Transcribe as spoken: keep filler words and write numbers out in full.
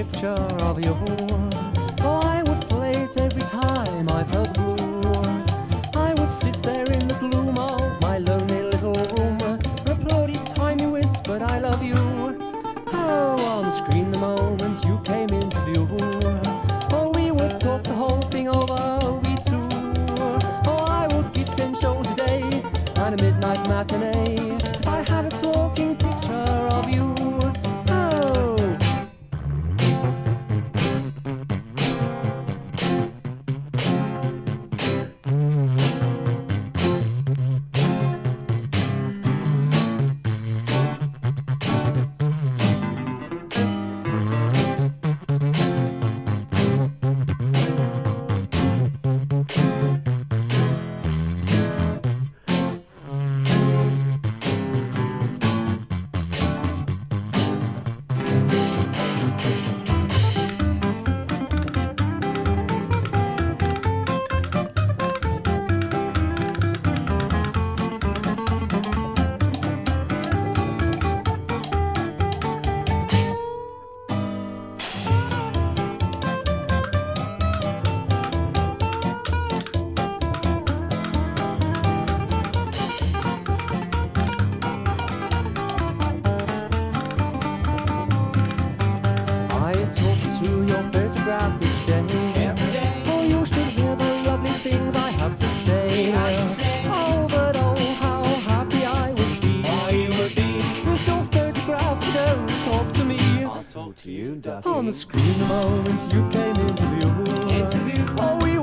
picture of you. Oh, I would play it every time I felt blue. I would sit there in the gloom of my lonely little room, applaud each time you whispered I love you. Oh, on the screen the moment you came into view. Oh, we would talk the whole thing over, we two. Oh, I would give ten shows a day and a midnight matinee if I had a talking picture of you. Oh, to your photograph each day. Every day. Oh, you should hear the lovely things I have to say. have to say. Oh, but oh, how happy I would be Oh, you would be. if your photograph don't talk to me. I'll talk to you, Ducky. On the screen the moment you came into view. Into view. Oh, we